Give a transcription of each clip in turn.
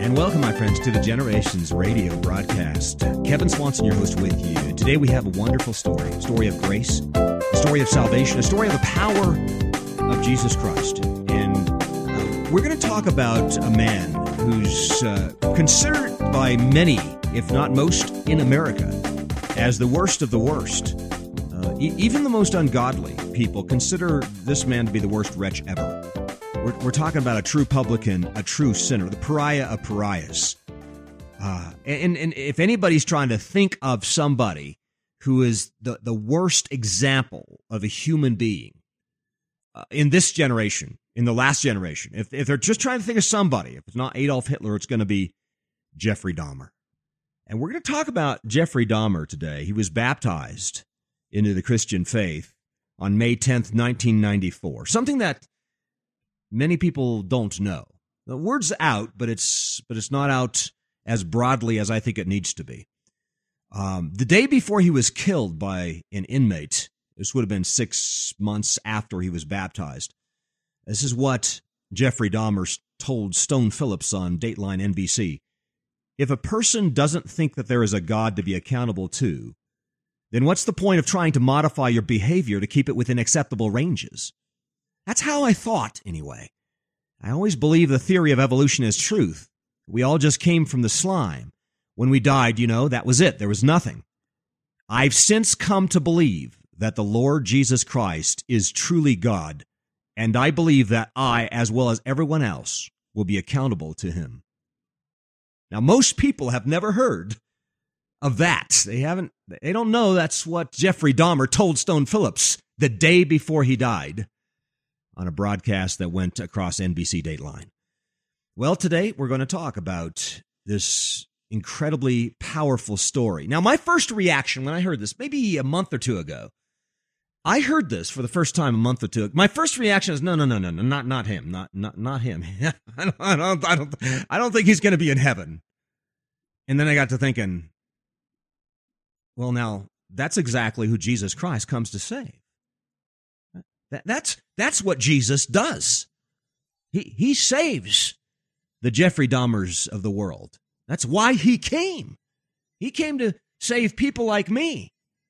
And welcome, my friends, to the Generations Radio broadcast. Kevin Swanson, your host, with you. Today we have a wonderful story, a story of grace, a story of salvation, a story of the power of Jesus Christ. And we're going to talk about a man who's considered by many, if not most, in America as the worst of the worst. Even the most ungodly people consider this man to be the worst wretch ever. We're talking about a true publican, a true sinner, the pariah of pariahs. And if anybody's trying to think of somebody who is the worst example of a human being in this generation, in the last generation, if they're just trying to think of somebody, if it's not Adolf Hitler, it's going to be Jeffrey Dahmer. And we're going to talk about Jeffrey Dahmer today. He was baptized into the Christian faith on May 10th, 1994, something that many people don't know. The word's out, but it's not out as broadly as I think it needs to be. The day before he was killed by an inmate, this would have been 6 months after he was baptized. This is what Jeffrey Dahmer told Stone Phillips on Dateline NBC. If a person doesn't think that there is a God to be accountable to, then what's the point of trying to modify your behavior to keep it within acceptable ranges? That's how I thought, anyway. I always believe the theory of evolution is truth. We all just came from the slime. When we died, that was it. There was nothing. I've since come to believe that the Lord Jesus Christ is truly God, and I believe that I, as well as everyone else, will be accountable to him. Now, most people have never heard of that. They don't know that's what Jeffrey Dahmer told Stone Phillips the day before he died on a broadcast that went across NBC Dateline. Well, today we're going to talk about this incredibly powerful story. Now, my first reaction when I heard this, maybe a month or two ago, I heard this for the first time a month or two ago. My first reaction is, no, not him, not him. I don't think he's going to be in heaven. And then I got to thinking, well, now that's exactly who Jesus Christ comes to save. That's what Jesus does. He saves the Jeffrey Dahmers of the world. That's why he came. He came to save people like me,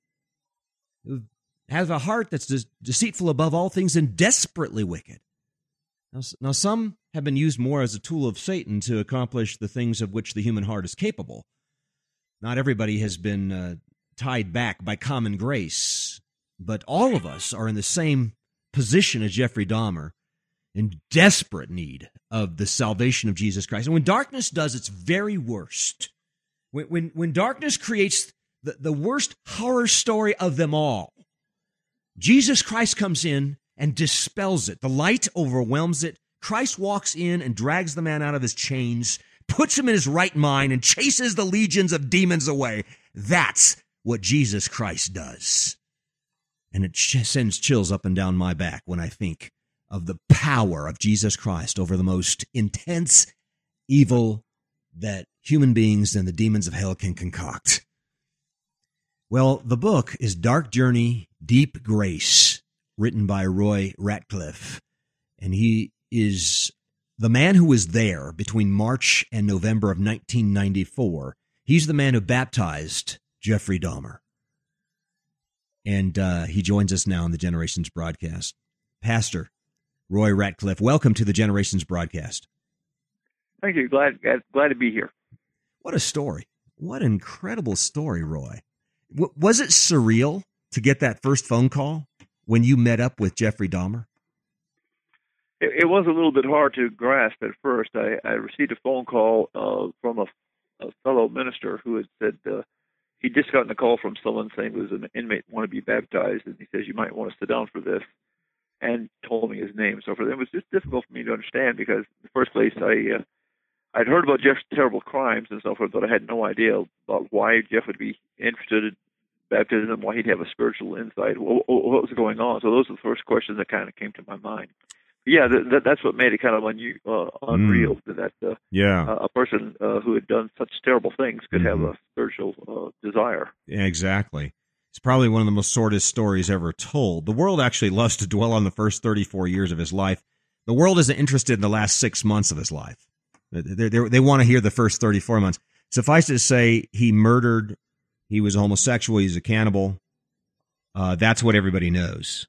who have a heart that's deceitful above all things and desperately wicked. Now, some have been used more as a tool of Satan to accomplish the things of which the human heart is capable. Not everybody has been tied back by common grace, but all of us are in the same position as Jeffrey Dahmer, in desperate need of the salvation of Jesus Christ. And when darkness does its very worst, when darkness creates the worst horror story of them all, Jesus Christ comes in and dispels it. The light overwhelms it. Christ walks in and drags the man out of his chains, puts him in his right mind, and chases the legions of demons away. That's what Jesus Christ does. And it sends chills up and down my back when I think of the power of Jesus Christ over the most intense evil that human beings and the demons of hell can concoct. Well, the book is Dark Journey, Deep Grace, written by Roy Ratcliffe. And he is the man who was there between March and November of 1994. He's the man who baptized Jeffrey Dahmer. And he joins us now on the Generations broadcast. Pastor Roy Ratcliffe, welcome to the Generations broadcast. Thank you. Glad to be here. What a story. What an incredible story, Roy. Was it surreal to get that first phone call when you met up with Jeffrey Dahmer? It was a little bit hard to grasp at first. I received a phone call from a fellow minister who had said he'd just gotten a call from someone saying there was an inmate want to be baptized, and he says, you might want to sit down for this, and told me his name. So it was just difficult for me to understand because, in the first place, I'd heard about Jeff's terrible crimes and so forth, but I had no idea about why Jeff would be interested in baptism, why he'd have a spiritual insight, what was going on. So those are the first questions that kind of came to my mind. Yeah, that's what made it kind of unreal that a person who had done such terrible things could have a spiritual desire. Yeah, exactly. It's probably one of the most sordid stories ever told. The world actually loves to dwell on the first 34 years of his life. The world isn't interested in the last 6 months of his life. They want to hear the first 34 months. Suffice it to say, he murdered, he was a homosexual, he's a cannibal. That's what everybody knows.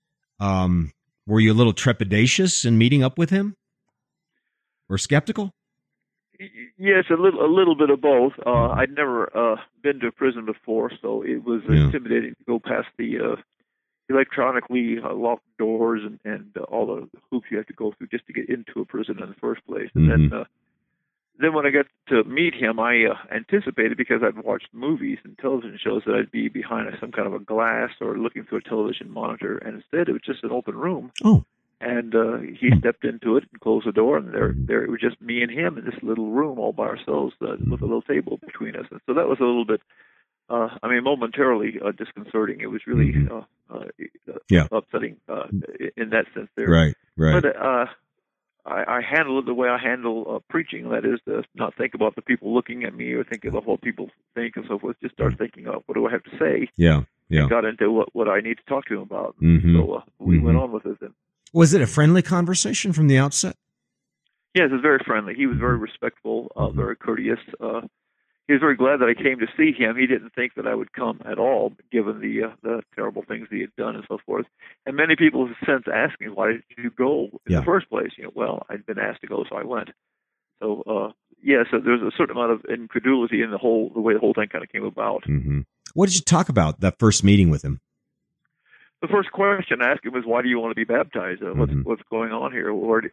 Were you a little trepidatious in meeting up with him? Or skeptical? Yes, a little bit of both. I'd never been to a prison before, so it was intimidating to go past the electronically locked doors and all the hoops you have to go through just to get into a prison in the first place. And then when I got to meet him, I anticipated, because I'd watched movies and television shows, that I'd be behind some kind of a glass or looking through a television monitor, and instead it was just an open room. Oh. And he stepped into it and closed the door, and there it was just me and him in this little room all by ourselves with a little table between us. And so that was a little bit, momentarily disconcerting. It was really upsetting in that sense there. Right. But I handle it the way I handle preaching. That is, to not think about the people looking at me or think about what people think and so forth. Just start thinking, what do I have to say? Yeah. And got into what I need to talk to him about. So we went on with it then. Was it a friendly conversation from the outset? Yes, it was very friendly. He was very respectful, very courteous. He was very glad that I came to see him. He didn't think that I would come at all, given the terrible things he had done and so forth. And many people have since asked me, why did you go in the first place? Well, I'd been asked to go, so I went. So, so there's a certain amount of incredulity in the way the whole thing kind of came about. What did you talk about that first meeting with him? The first question I asked him was, why do you want to be baptized? What's going on here?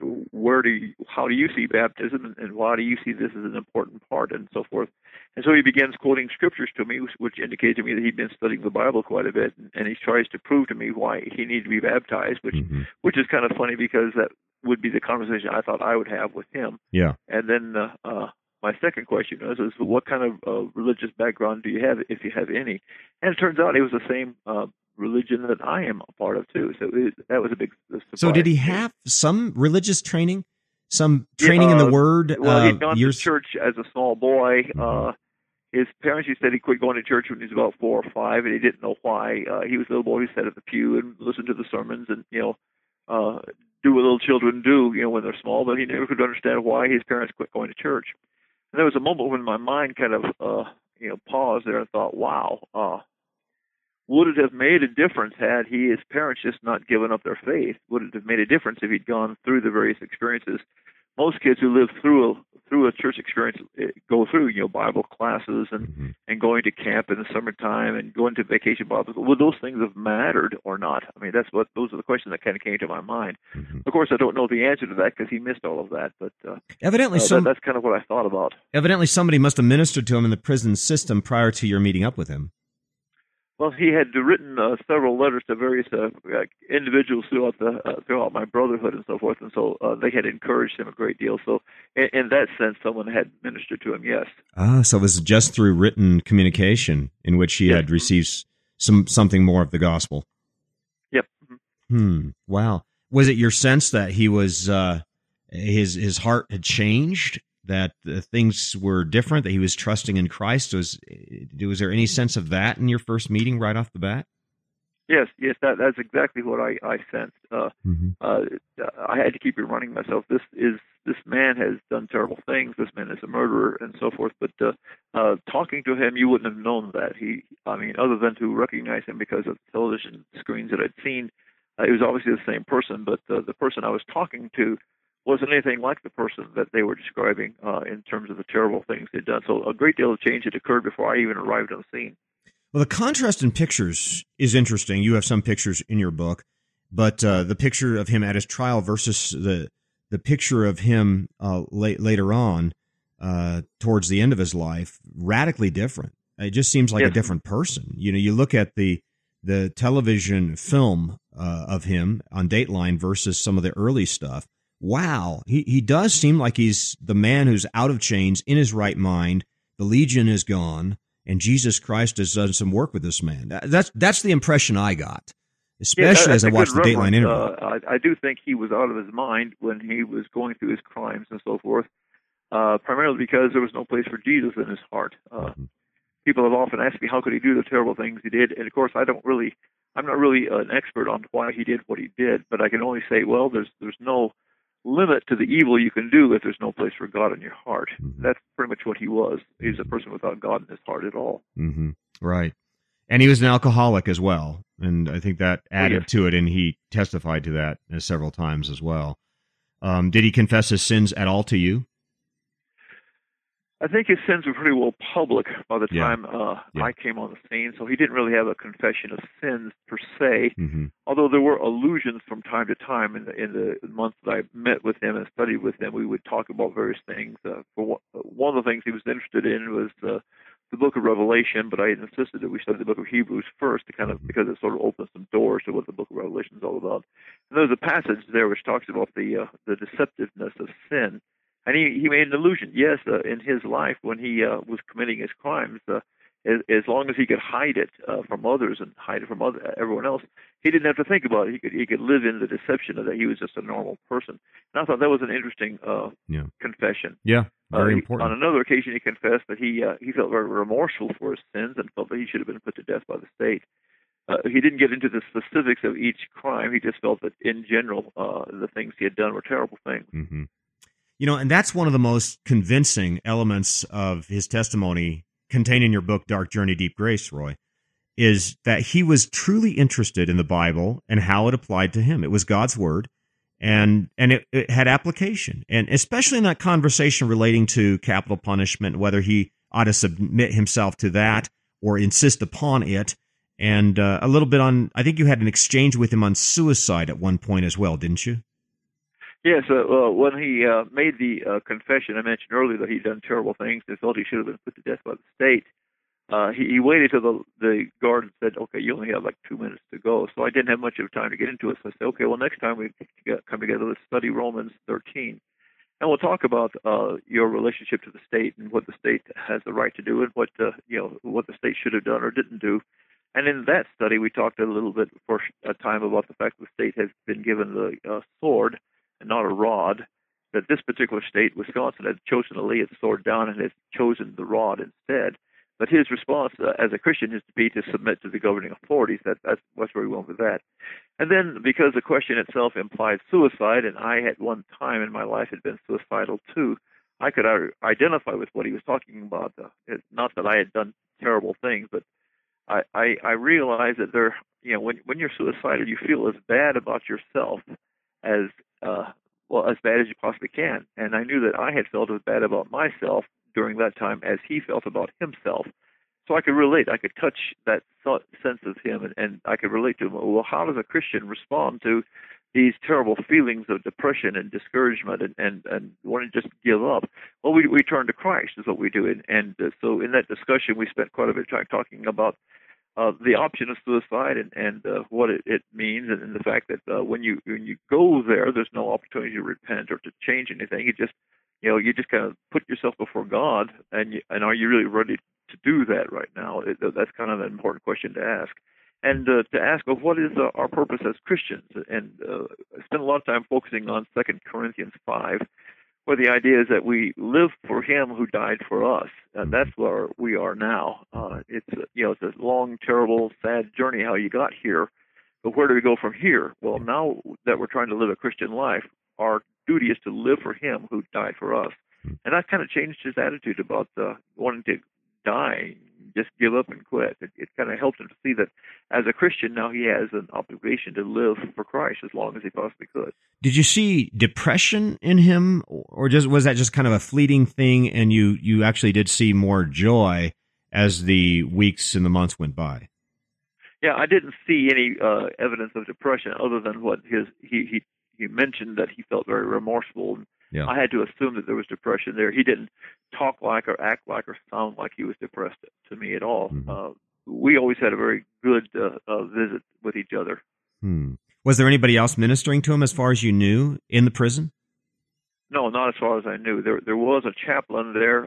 How do you see baptism, and why do you see this as an important part, and so forth? And so he begins quoting scriptures to me, which indicated to me that he'd been studying the Bible quite a bit, and he tries to prove to me why he needed to be baptized, which is kind of funny, because that would be the conversation I thought I would have with him. Yeah. And then my second question was, what kind of religious background do you have, if you have any? And it turns out it was the same religion that I am a part of too. So that was a big surprise. So did he have some religious training, some training in the Word? Well, he'd gone to church as a small boy. His parents, he said, he quit going to church when he was about 4 or 5, and he didn't know why. He was a little boy who sat at the pew and listened to the sermons and, do what little children do, when they're small, but he never could understand why his parents quit going to church. And there was a moment when my mind kind of, paused there and thought, wow, would it have made a difference had his parents just not given up their faith? Would it have made a difference if he'd gone through the various experiences? Most kids who live through a church experience go through, Bible classes and going to camp in the summertime and going to vacation Bible school. Would those things have mattered or not? I mean, those are the questions that kind of came to my mind. Of course, I don't know the answer to that because he missed all of that, but evidently that's kind of what I thought about. Evidently, somebody must have ministered to him in the prison system prior to your meeting up with him. Well, he had written several letters to various individuals throughout my brotherhood and so forth, and so they had encouraged him a great deal. So, in that sense, someone had ministered to him. Yes. So it was just through written communication in which he had received something more of the gospel. Yep. Wow. Was it your sense that he was his heart had changed? That things were different, that he was trusting in Christ? Was there any sense of that in your first meeting right off the bat? Yes, that's exactly what I sensed. I had to keep reminding myself, this man has done terrible things. This man is a murderer and so forth. But talking to him, you wouldn't have known that. Other than to recognize him because of television screens that I'd seen, it was obviously the same person. But the person I was talking to wasn't anything like the person that they were describing in terms of the terrible things they'd done. So a great deal of change had occurred before I even arrived on the scene. Well, the contrast in pictures is interesting. You have some pictures in your book, but the picture of him at his trial versus the picture of him later on towards the end of his life, radically different. It just seems like a different person. You look at the television film of him on Dateline versus some of the early stuff. Wow, he does seem like he's the man who's out of chains, in his right mind. The legion is gone, and Jesus Christ has done some work with this man. That's the impression I got, especially as I watched the Dateline interview. I do think he was out of his mind when he was going through his crimes and so forth, primarily because there was no place for Jesus in his heart. People have often asked me, how could he do the terrible things he did? And of course, I'm not really an expert on why he did what he did, but I can only say, well, there's no limit to the evil you can do if there's no place for God in your heart. Mm-hmm. That's pretty much what he was. He's a person without God in his heart at all. Mm-hmm. Right. And he was an alcoholic as well. And I think that added to it, and he testified to that several times as well. Did he confess his sins at all to you? I think his sins were pretty well public by the time I came on the scene, so he didn't really have a confession of sins per se, although there were allusions from time to time in the months that I met with him and studied with him. We would talk about various things. One of the things he was interested in was the book of Revelation, but I had insisted that we study the book of Hebrews first because it sort of opens some doors to what the book of Revelation is all about. And there's a passage there which talks about the deceptiveness of sin. And he made an allusion, yes, in his life when he was committing his crimes, as long as he could hide it from others and hide it from everyone else, he didn't have to think about it. He could live in the deception of that he was just a normal person. And I thought that was an interesting confession. Yeah, very important. On another occasion, he confessed that he felt very remorseful for his sins and felt that he should have been put to death by the state. He didn't get into the specifics of each crime. He just felt that in general, the things he had done were terrible things. Mm-hmm. You know, and that's one of the most convincing elements of his testimony contained in your book, Dark Journey, Deep Grace, Roy, is that he was truly interested in the Bible and how it applied to him. It was God's word, and it had application, and especially in that conversation relating to capital punishment, whether he ought to submit himself to that or insist upon it, and a little bit on, I think you had an exchange with him on suicide at one point as well, didn't you? Yes, when he made the confession, I mentioned earlier that he'd done terrible things and felt he should have been put to death by the state. He waited till the guard said, okay, you only have like 2 minutes to go. So I didn't have much of time to get into it. So I said, okay, well, next time we come together, let's study Romans 13. And we'll talk about your relationship to the state and what the state has the right to do and what the state should have done or didn't do. And in that study, we talked a little bit for a time about the fact that the state has been given the sword and not a rod, that this particular state, Wisconsin, had chosen to lay its sword down and has chosen the rod instead. But his response as a Christian is to submit to the governing authorities. That's where we went with that. And then because the question itself implied suicide, and I at one time in my life had been suicidal too, I could identify with what he was talking about. Not that I had done terrible things, but I realized that when you're suicidal, you feel as bad about yourself as bad as you possibly can. And I knew that I had felt as bad about myself during that time as he felt about himself. So I could relate. I could touch that sense of him, and I could relate to him. Well, how does a Christian respond to these terrible feelings of depression and discouragement and wanting to just give up? Well, we turn to Christ is what we do. And so in that discussion, we spent quite a bit of time talking about the option of suicide and what it means, and the fact that when you go there, there's no opportunity to repent or to change anything. You just kind of put yourself before God, and are you really ready to do that right now? That's kind of an important question to ask, and to ask, well, what is our purpose as Christians? And I spent a lot of time focusing on 2 Corinthians 5. Where the idea is that we live for Him who died for us, and that's where we are now. It's a long, terrible, sad journey how you got here, but where do we go from here? Well, now that we're trying to live a Christian life, our duty is to live for Him who died for us, and that kind of changed his attitude about wanting to die, just give up and quit. It kind of helped him to see that as a Christian now he has an obligation to live for Christ as long as he possibly could. Did you see depression in him, or was that just kind of a fleeting thing, and you actually did see more joy as the weeks and the months went by? Yeah, I didn't see any evidence of depression other than what he mentioned that he felt very remorseful. Yeah. I had to assume that there was depression there. He didn't talk like or act like or sound like he was depressed to me at all. Mm-hmm. We always had a very good visit with each other. Was there anybody else ministering to him as far as you knew in the prison? No, not as far as I knew. There was a chaplain there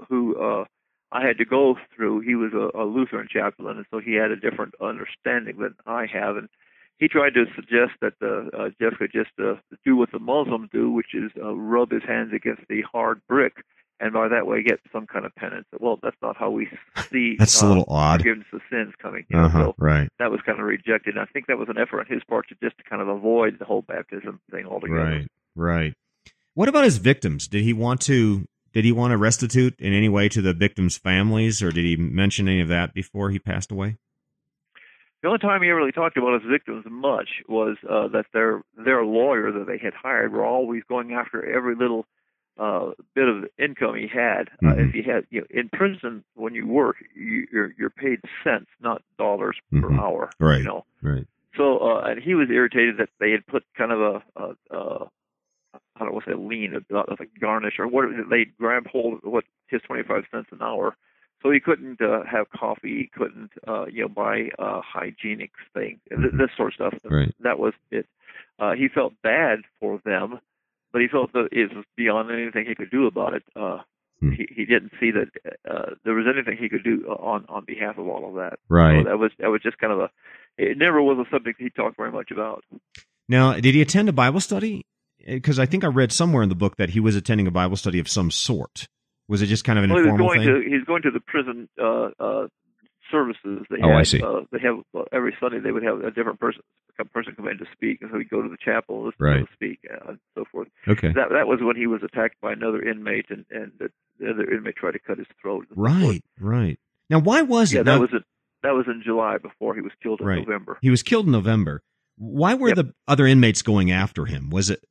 who I had to go through. He was a Lutheran chaplain, and so he had a different understanding than I have. And he tried to suggest that Jeff could just do what the Muslims do, which is rub his hands against the hard brick, and by that way get some kind of penance. Well, that's not how we see that's a little odd. Forgiveness of sins coming. So right. That was kind of rejected. And I think that was an effort on his part to just kind of avoid the whole baptism thing altogether. Right. What about his victims? Did he want to restitute in any way to the victims' families, or did he mention any of that before he passed away? The only time he ever really talked about his victims much was that their lawyer that they had hired were always going after every little bit of income he had. If he had, in prison, when you work, you're paid cents, not dollars per hour. Right. Right. So, and he was irritated that they had put kind of I don't want to say lien, like a garnish or whatever. They grabbed hold of his 25 cents an hour. So he couldn't have coffee. He couldn't, buy hygienic things, this sort of stuff. Right. That was it. He felt bad for them, but he felt that it was beyond anything he could do about it. He didn't see that there was anything he could do on behalf of all of that. Right. So that was just kind of it never was a subject he talked very much about. Now, did he attend a Bible study? Because I think I read somewhere in the book that he was attending a Bible study of some sort. Was it just kind of an informal thing? He's going to the prison services. I see. They have every Sunday. They would have a different person come in to speak, and so he'd go to the chapel and listen to him speak, and so forth. Okay. That was when he was attacked by another inmate, and the other inmate tried to cut his throat. Right. Now, why was it? Yeah, that was in July before he was killed in November. He was killed in November. Why were the other inmates going after him? Was it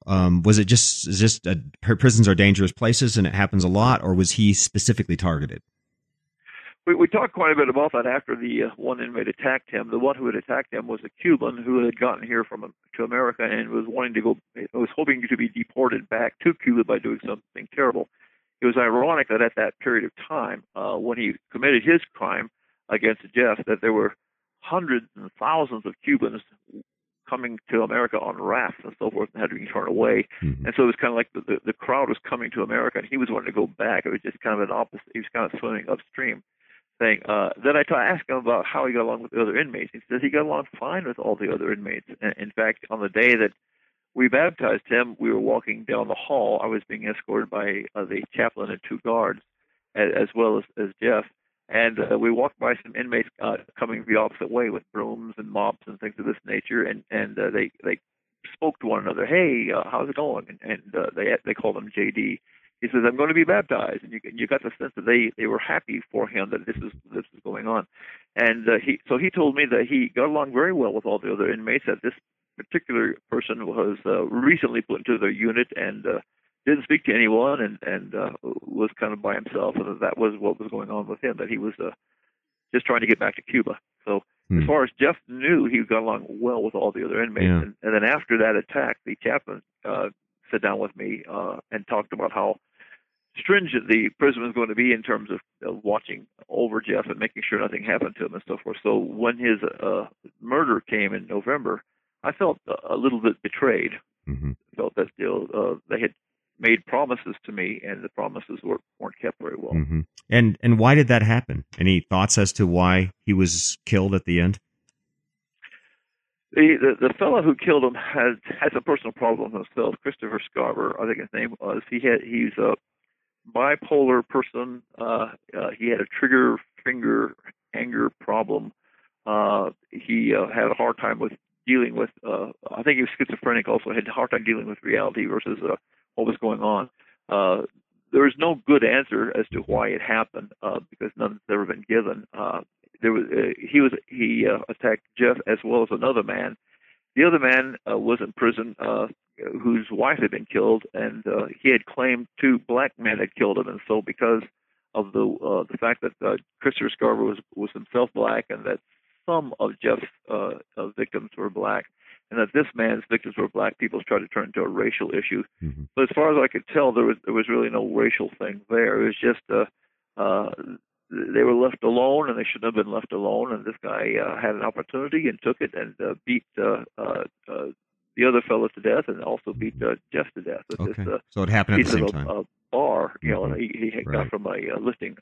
just prisons are dangerous places and it happens a lot, or was he specifically targeted? We talked quite a bit about that after the one inmate attacked him. The one who had attacked him was a Cuban who had gotten here to America and was hoping to be deported back to Cuba by doing something terrible. It was ironic that at that period of time, when he committed his crime against Jeff, that there were hundreds and thousands of Cubans coming to America on rafts and so forth and had to be turned away. And so it was kind of like the crowd was coming to America and he was wanting to go back. It was just kind of an opposite. He was kind of swimming upstream thing. Then I asked him about how he got along with the other inmates. He says he got along fine with all the other inmates. And in fact, on the day that we baptized him, we were walking down the hall. I was being escorted by the chaplain and two guards, as well as Jeff. And we walked by some inmates coming the opposite way with brooms and mops and things of this nature, and they spoke to one another. Hey, how's it going? And they called him JD. He says, I'm going to be baptized, and you got the sense that they were happy for him that this is going on. And he told me that he got along very well with all the other inmates. That this particular person was recently put into their unit and didn't speak to anyone and was kind of by himself, and that was what was going on with him, that he was just trying to get back to Cuba. So as far as Jeff knew, he got along well with all the other inmates. Yeah. And then after that attack, the chaplain sat down with me and talked about how stringent the prison was going to be in terms of watching over Jeff and making sure nothing happened to him and so forth. So when his murder came in November, I felt a little bit betrayed. I felt that they had made promises to me, and the promises weren't kept very well. And why did that happen? Any thoughts as to why he was killed at the end? The fellow who killed him has a personal problem himself. Christopher Scarver, I think his name was. He's a bipolar person. He had a trigger finger anger problem. He had a hard time with dealing with. I think he was schizophrenic. Also had a hard time dealing with reality versus what was going on. There was no good answer as to why it happened because none has ever been given. He attacked Jeff as well as another man. The other man was in prison whose wife had been killed, and he had claimed two black men had killed him. And so because of the fact that Christopher Scarver was himself black and that some of Jeff's victims were black, and that this man's victims were black, people tried to turn it into a racial issue. But as far as I could tell, there was really no racial thing there. It was just they were left alone, and they shouldn't have been left alone. And this guy had an opportunity and took it and beat the other fellow to death, and also beat Jeff to death. Okay. So it happened at the same time. A bar, and he got from a lifting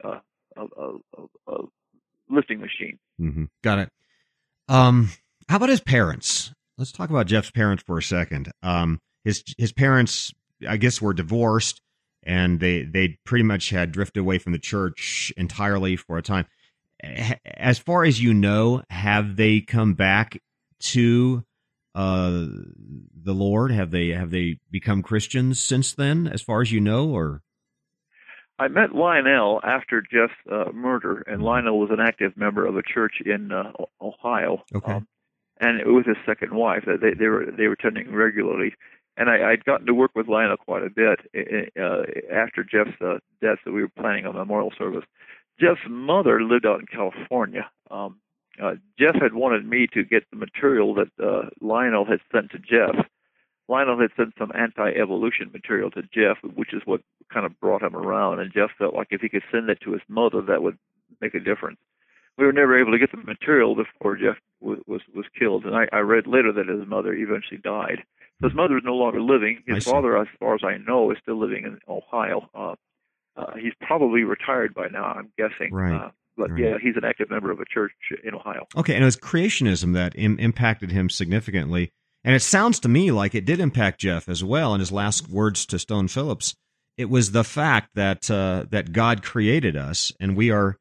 lifting machine. Got it. How about his parents? Let's talk about Jeff's parents for a second. His parents, I guess, were divorced, and they pretty much had drifted away from the church entirely for a time. As far as you know, have they come back to the Lord? Have they become Christians since then, as far as you know, or? I met Lionel after Jeff's murder, and Lionel was an active member of a church in Ohio. Okay. And with his second wife, they were attending regularly. And I'd gotten to work with Lionel quite a bit after Jeff's death, that we were planning a memorial service. Jeff's mother lived out in California. Jeff had wanted me to get the material that Lionel had sent to Jeff. Lionel had sent some anti-evolution material to Jeff, which is what kind of brought him around. And Jeff felt like if he could send it to his mother, that would make a difference. We were never able to get the material before Jeff was killed. And I read later that his mother eventually died. So his mother is no longer living. His father, as far as I know, is still living in Ohio. He's probably retired by now, I'm guessing. Right. But right. yeah, he's an active member of a church in Ohio. Okay, and it was creationism that impacted him significantly. And it sounds to me like it did impact Jeff as well. In his last words to Stone Phillips, it was the fact that that God created us, and we are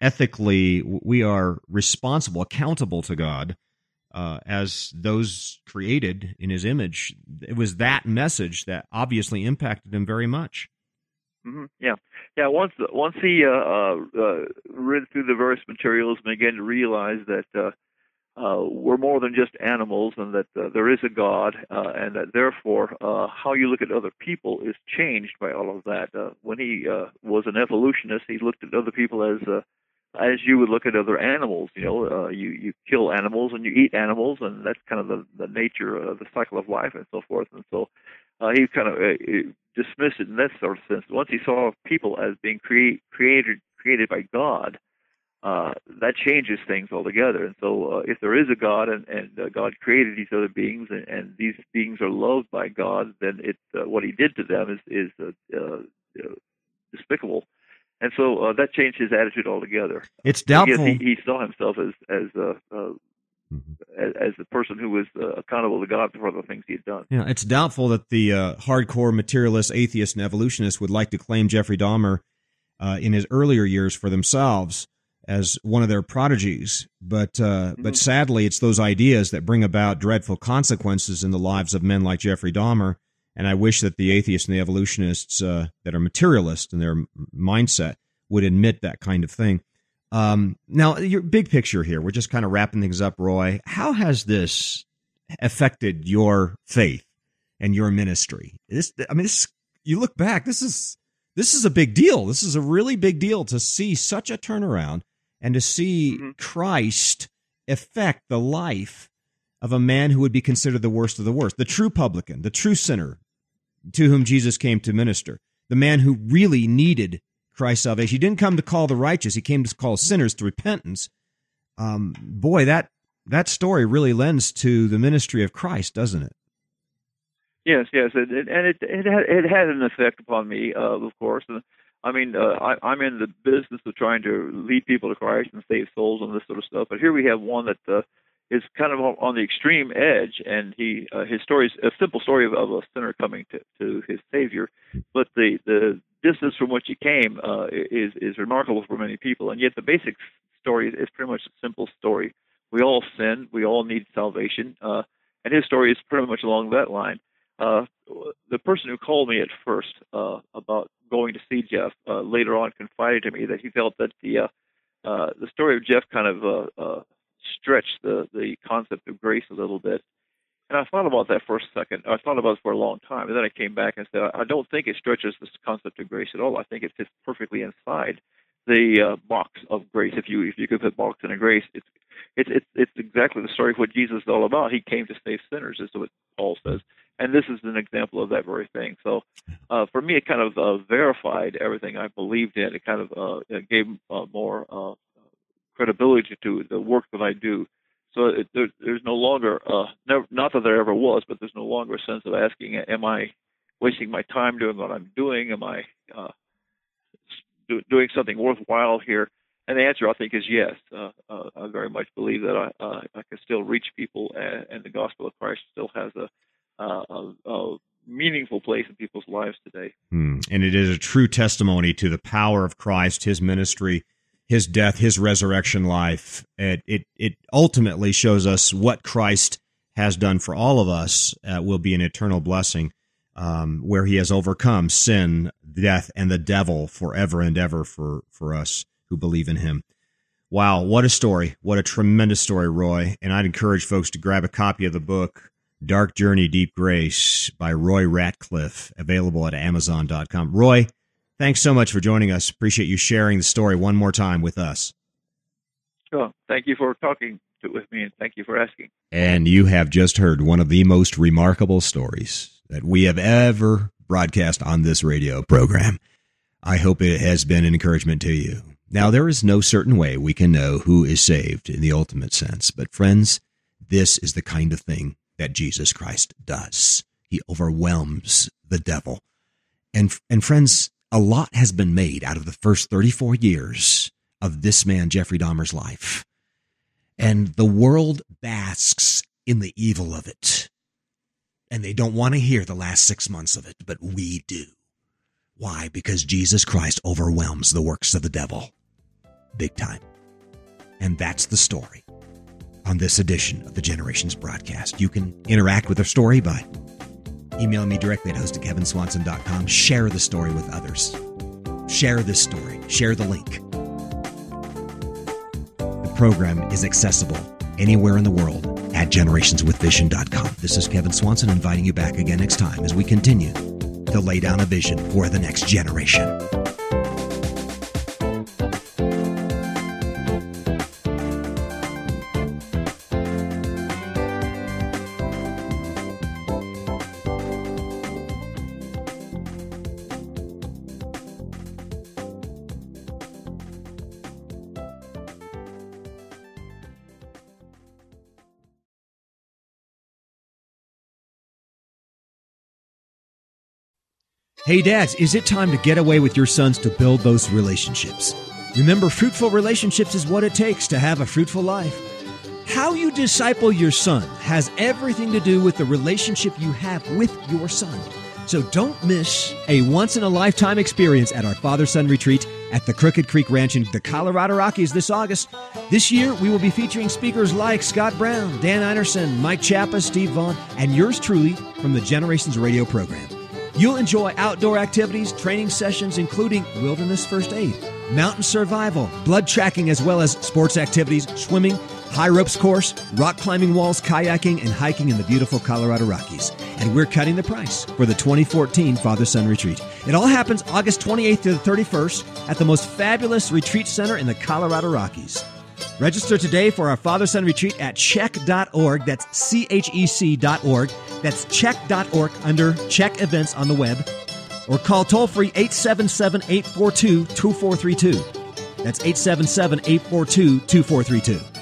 responsible, accountable to God as those created in His image. It was that message that obviously impacted him very much. Mm-hmm. Yeah. Once he read through the various materials and began to realize that we're more than just animals, and that there is a God, and that therefore how you look at other people is changed by all of that. When he was an evolutionist, he looked at other people as you would look at other animals. You kill animals and you eat animals, and that's kind of the nature of the cycle of life and so forth. And so he kind of dismissed it in that sort of sense. Once he saw people as being created by God, that changes things altogether. And so if there is a God and God created these other beings, and these beings are loved by God, then what he did to them is despicable. And so that changed his attitude altogether. It's doubtful. He saw himself as the person who was accountable to God for the things he had done. Yeah, it's doubtful that the hardcore materialist, atheist, and evolutionist would like to claim Jeffrey Dahmer in his earlier years for themselves as one of their prodigies. But sadly, it's those ideas that bring about dreadful consequences in the lives of men like Jeffrey Dahmer. And I wish that the atheists and the evolutionists that are materialist in their mindset would admit that kind of thing. Now, your big picture here, we're just kind of wrapping things up, Roy. How has this affected your faith and your ministry? You look back, this is a big deal. This is a really big deal to see such a turnaround and to see Christ affect the life of a man who would be considered the worst of the worst, the true publican, the true sinner to whom Jesus came to minister, the man who really needed Christ's salvation. He didn't come to call the righteous. He came to call sinners to repentance. Boy, that story really lends to the ministry of Christ, doesn't it? Yes, it had an effect upon me, of course. I'm in the business of trying to lead people to Christ and save souls and this sort of stuff. But here we have one that is kind of on the extreme edge, and his story is a simple story of a sinner coming to his Savior, but the distance from which he came is remarkable for many people, and yet the basic story is pretty much a simple story. We all sin, we all need salvation, and his story is pretty much along that line. The person who called me at first about going to see Jeff later on confided to me that he felt that the story of Jeff kind of stretched the concept of grace a little bit. And I thought about that for a second. I thought about it for a long time. And then I came back and said, I don't think it stretches this concept of grace at all. I think it fits perfectly inside the box of grace. If you could put box in a grace, it's exactly the story of what Jesus is all about. He came to save sinners, is what Paul says. And this is an example of that very thing. So for me, it kind of verified everything I believed in. It kind of gave more credibility to the work that I do. So there's no longer, not that there ever was, but there's no longer a sense of asking, am I wasting my time doing what I'm doing? Am I doing something worthwhile here? And the answer, I think, is yes. I very much believe that I can still reach people, and the gospel of Christ still has a meaningful place in people's lives today. And it is a true testimony to the power of Christ, His ministry, His death, His resurrection life. It ultimately shows us what Christ has done for all of us will be an eternal blessing, where he has overcome sin, death, and the devil forever and ever for us who believe in him. Wow, what a story. What a tremendous story, Roy. And I'd encourage folks to grab a copy of the book, Dark Journey, Deep Grace by Roy Ratcliffe, available at Amazon.com. Roy, thanks so much for joining us. Appreciate you sharing the story one more time with us. Sure. Thank you for talking with me, and thank you for asking. And you have just heard one of the most remarkable stories that we have ever broadcast on this radio program. I hope it has been an encouragement to you. Now, there is no certain way we can know who is saved in the ultimate sense, but friends, this is the kind of thing that Jesus Christ does. He overwhelms the devil. And friends, a lot has been made out of the first 34 years of this man, Jeffrey Dahmer's life. And the world basks in the evil of it. And they don't want to hear the last 6 months of it, but we do. Why? Because Jesus Christ overwhelms the works of the devil. Big time. And that's the story on this edition of the Generations broadcast. You can interact with our story by emailing me directly at host@kevinswanson.com. Share the story with others. Share this story. Share the link. The program is accessible anywhere in the world at generationswithvision.com. This is Kevin Swanson inviting you back again next time as we continue to lay down a vision for the next generation. Hey dads, is it time to get away with your sons to build those relationships? Remember, fruitful relationships is what it takes to have a fruitful life. How you disciple your son has everything to do with the relationship you have with your son. So don't miss a once-in-a-lifetime experience at our Father-Son Retreat at the Crooked Creek Ranch in the Colorado Rockies this August. This year, we will be featuring speakers like Scott Brown, Dan Einerson, Mike Chappa, Steve Vaughn, and yours truly from the Generations Radio program. You'll enjoy outdoor activities, training sessions, including wilderness first aid, mountain survival, blood tracking, as well as sports activities, swimming, high ropes course, rock climbing walls, kayaking, and hiking in the beautiful Colorado Rockies. And we're cutting the price for the 2014 Father-Son Retreat. It all happens August 28th to the 31st at the most fabulous retreat center in the Colorado Rockies. Register today for our Father-Son Retreat at check.org. That's CHEC.org. That's check.org under Check Events on the web. Or call toll-free 877-842-2432. That's 877-842-2432.